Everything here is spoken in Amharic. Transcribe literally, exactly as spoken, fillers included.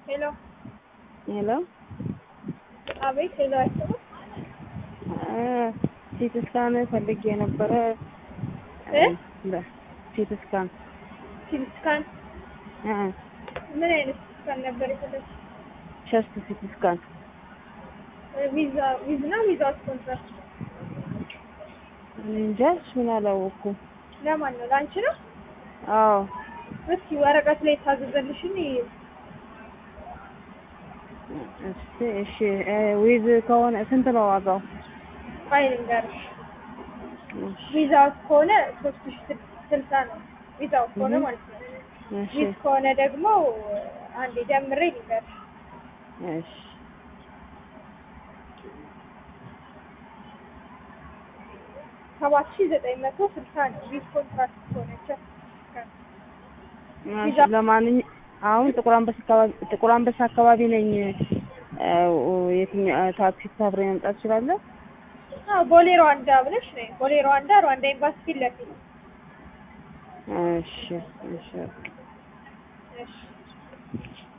ሄሎ ሄሎ አቤት ሄሎ አይሰማም ሲቲ ስካን ፈልጌ ነበረ እ ሲቲ ስካን ሲቲ ስካን እ ምን አይነት ስካን ነበር የፈለግሽው? ቸስት ሲቲ ስካን ቪዛ ቪዛ ነው ቪዛውስ ኮንትራክት እንጃ እሱን አላወኩም። ለማን ነው? ለአንቺ ነው? አዎ እስኪ ወረቀት ላይ ታዘዘልሽን እሺ እሺ ዊዝ ከሆነ ስንት ነው ዋጋው? ፋይል ልንገርሽ ቪዛውስ ከሆነ ሶስት ሺህ ስልሳ ነው ቪዛው ከሆነ ማለት ነው። እሺ ቪዝ ከሆነ ደግሞ አንዴ ጀምሬ ልንገርሽ እሺ ሰባት ሺህ ዘጠኝ መቶ ስልሳ ነው ቪዝ ኮንትራክት ከሆነ እሺ ለማንኛውም አሁን ጥቁር አንበሳ አካባቢ ጥቁር አንበሳ አካባቢ ነኝ። የትኛው ታክሲ ታብሬ መምጣት እችላለሁ? አዎ ቦሌ ሩዋንዳ ብለሽ ነይ። ቦሌ ሩዋንዳ ሩዋንዳ ኤምባሲ ፊት ለፊት። እሺ እሺ እሺ